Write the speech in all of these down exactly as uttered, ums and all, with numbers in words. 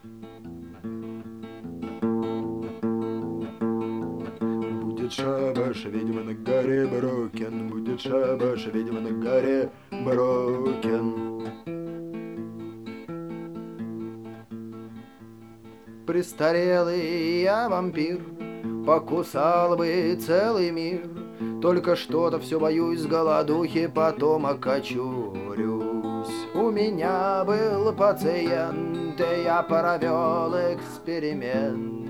Будет шабаш, ведьма на горе Брокен, будет шабаш, ведьма на горе Брокен. Престарелый я вампир, покусал бы целый мир, только что-то все боюсь с голодухи, потом окочурюсь. У меня был пациент, и я провел эксперимент.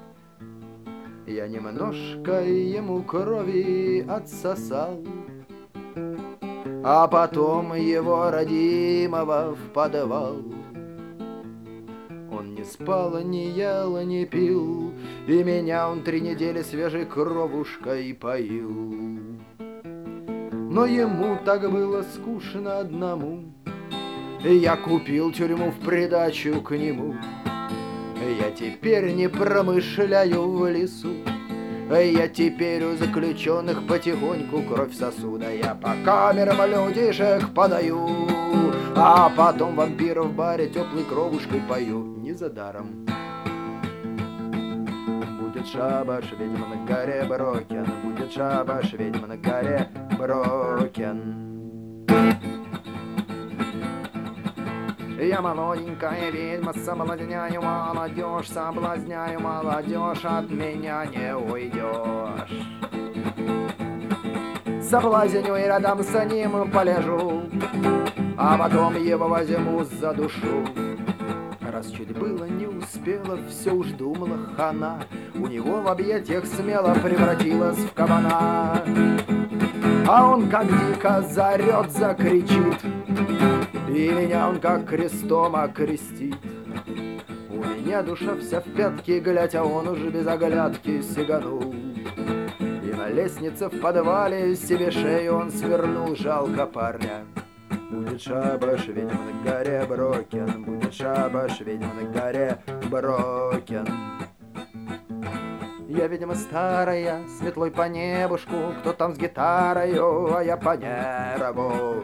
Я немножко ему крови отсосал, а потом его родимого в подвал. Он не спал, не ел, не пил, и меня он три недели свежей кровушкой поил. Но ему так было скучно одному, и я купил тюрьму в придачу к нему. Я теперь не промышляю в лесу, я теперь у заключенных потихоньку кровь сосуда. Я по камерам людишек подаю, а потом вампиров в баре теплой кровушкой пою. Не за даром. Будет шабаш, ведьма на горе Брокен, будет шабаш, ведьма на горе Брокен. Я молоденькая ведьма, соблазняю молодежь, соблазняю молодежь, от меня не уйдешь. Соблазню и рядом с ним полежу, а потом его возьму за душу. Раз чуть было не успела, все уж думала хана, у него в объятиях смело превратилась в кабана. А он как дико заорет, закричит, и меня он как крестом окрестит. У меня душа вся в пятки, глядь, а он уже без оглядки сиганул. И на лестнице в подвале себе шею он свернул, жалко парня. Будет шабаш, ведьма на горе Брокен, будет шабаш, ведьма на горе Брокен. Я, видимо, старая, с метлой по небушку, кто там с гитарою, а я по нервушкам.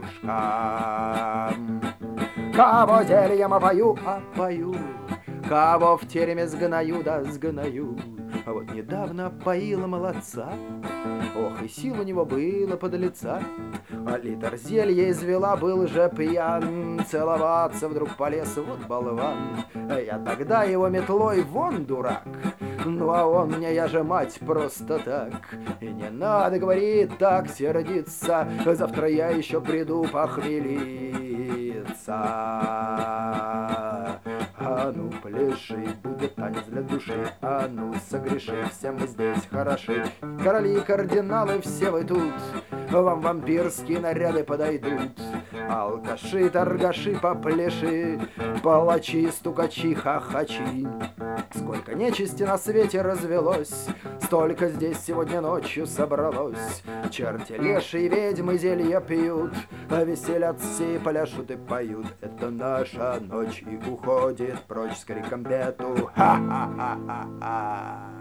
Кого зельем опою, опою, кого в тереме сгною, да сгною. А вот недавно поила молодца, ох, и сил у него было подлеца. А литр зелья извела, был же пьян, целоваться вдруг полез, вот болван. А я тогда его метлой, вон дурак, ну а он мне, я же мать, просто так. И не надо, говорит, так сердиться, завтра я еще приду похмелиться. А ну пляши, будет танец для души, а ну согреши, все мы здесь хороши. Короли и кардиналы, все вы тут, вам вампирские наряды подойдут. Алкаши, торгаши, попляши, палачи, стукачи, хахачи. Сколько нечисти на свете развелось, столько здесь сегодня ночью собралось. Черти, леши и ведьмы зелья пьют, а веселятся и пляшут и поют. Это наша ночь, и уходит прочь с криком беду. Ха-ха-ха-ха-ха.